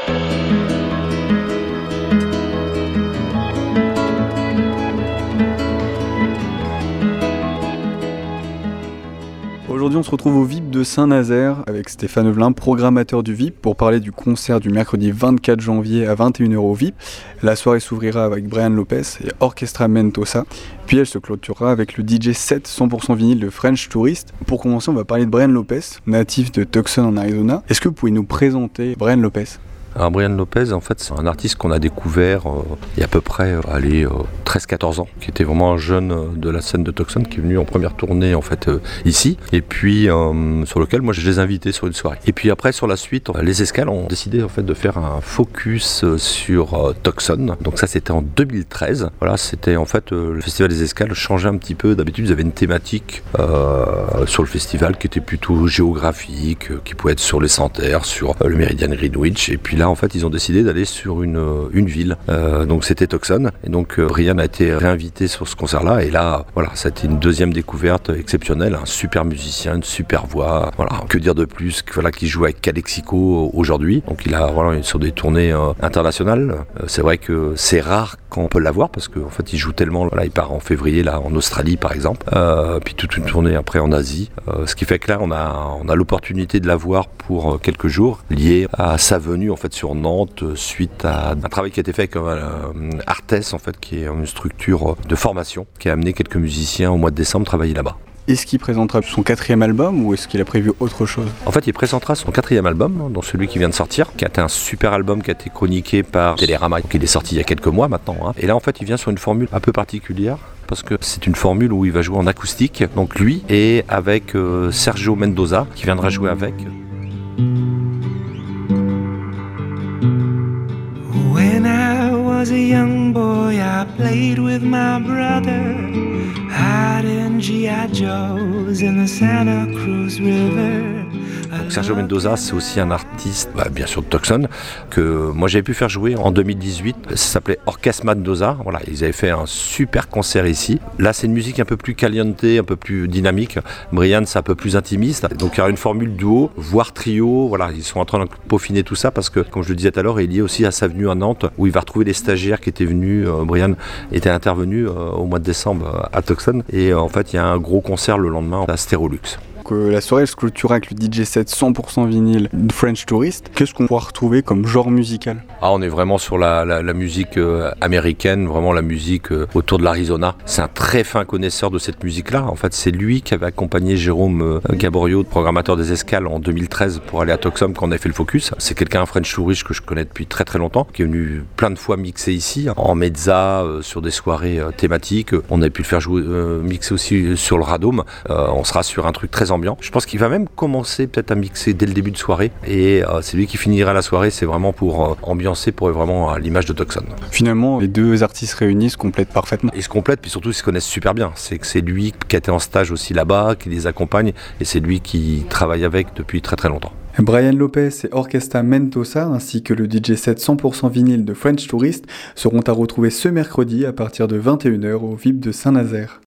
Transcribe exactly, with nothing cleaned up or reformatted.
Aujourd'hui, on se retrouve au V I P de Saint-Nazaire avec Stéphane Evelin, programmateur du V I P, pour parler du concert du mercredi vingt-quatre janvier à vingt et une heures au V I P. La soirée s'ouvrira avec Brian Lopez et Orchestra Mendoza, puis elle se clôturera avec le D J set cent pour cent vinyle de French Tourist. Pour commencer, on va parler de Brian Lopez, natif de Tucson en Arizona. Est-ce que vous pouvez nous présenter Brian Lopez ? Alors Brian Lopez, en fait, c'est un artiste qu'on a découvert euh, il y a à peu près euh, allez, euh, treize quatorze ans, qui était vraiment un jeune euh, de la scène de Tucson, qui est venu en première tournée en fait euh, ici, et puis euh, sur lequel moi je les ai invités sur une soirée. Et puis après sur la suite, les Escales ont décidé en fait de faire un focus euh, sur euh, Tucson. Donc ça c'était en deux mille treize. Voilà, c'était en fait euh, le festival des Escales changeait un petit peu. D'habitude ils avaient une thématique euh, sur le festival qui était plutôt géographique, euh, qui pouvait être sur les Santerres, sur euh, le Meridian Greenwich, et puis là en fait ils ont décidé d'aller sur une, une ville, euh, donc c'était Tucson, et donc euh, Brian a été réinvité sur ce concert là, et là voilà, ça a été une deuxième découverte exceptionnelle, un super musicien, une super voix, voilà, que dire de plus, voilà, qui joue avec Calexico aujourd'hui, donc il a voilà, sur des tournées euh, internationales, euh, c'est vrai que c'est rare quand on peut l'avoir, parce qu'en fait il joue tellement, là il part en février là en Australie par exemple, euh, puis toute une tournée après en Asie, euh, ce qui fait que là on a, on a l'opportunité de l'avoir pour euh, quelques jours, lié à sa venue en fait sur Nantes, suite à un travail qui a été fait avec euh, Artes, en fait, qui est une structure de formation, qui a amené quelques musiciens au mois de décembre travailler là-bas. Est-ce qu'il présentera son quatrième album ou est-ce qu'il a prévu autre chose ? En fait, il présentera son quatrième album, donc celui qui vient de sortir, qui a été un super album qui a été chroniqué par Télérama, qui est sorti il y a quelques mois maintenant. Hein. Et là, en fait, il vient sur une formule un peu particulière, parce que c'est une formule où il va jouer en acoustique, donc lui, et avec euh, Sergio Mendoza, qui viendra jouer avec. When I was a young boy, I played with my brother, hiding G I Joes in the Santa Cruz River. Donc Sergio Mendoza, c'est aussi un artiste, bah, bien sûr de Tucson, que moi j'avais pu faire jouer en deux mille dix-huit. Ça s'appelait Orchestra Mendoza. Voilà, ils avaient fait un super concert ici. Là, c'est une musique un peu plus caliente, un peu plus dynamique. Brian, c'est un peu plus intimiste. Donc il y aura une formule duo, voire trio. Voilà, ils sont en train de peaufiner tout ça parce que, comme je le disais tout à l'heure, il est lié aussi à sa venue à Nantes, où il va retrouver les stagiaires qui étaient venus. Euh, Brian était intervenu euh, au mois de décembre à Tucson. Et euh, en fait, il y a un gros concert le lendemain à Stérolux. La soirée se clôturera avec le D J set cent pour cent vinyle de French Tourist. Qu'est-ce qu'on pourra retrouver comme genre musical ? Ah, on est vraiment sur la, la, la musique euh, américaine, vraiment la musique euh, autour de l'Arizona. C'est un très fin connaisseur de cette musique-là. En fait, c'est lui qui avait accompagné Jérôme euh, Gaborio, programmateur des Escales, en deux mille treize pour aller à Tucson quand on a fait le focus. C'est quelqu'un, un French Tourist que je connais depuis très très longtemps, qui est venu plein de fois mixer ici, en mezza, euh, sur des soirées euh, thématiques. On a pu le faire jouer, euh, mixer aussi sur le Radome. Euh, on sera sur un truc très ambiant. Je pense qu'il va même commencer peut-être à mixer dès le début de soirée, et euh, c'est lui qui finira la soirée. C'est vraiment pour euh, ambiancer, pour vraiment à l'image de Tucson. Finalement, les deux artistes réunis se complètent parfaitement. Ils se complètent, puis surtout ils se connaissent super bien. C'est que c'est lui qui a été en stage aussi là-bas, qui les accompagne, et c'est lui qui travaille avec depuis très très longtemps. Brian Lopez et Orchestra Mendoza ainsi que le D J set cent pour cent vinyle de French Tourist seront à retrouver ce mercredi à partir de vingt et une heures au V I P de Saint-Nazaire.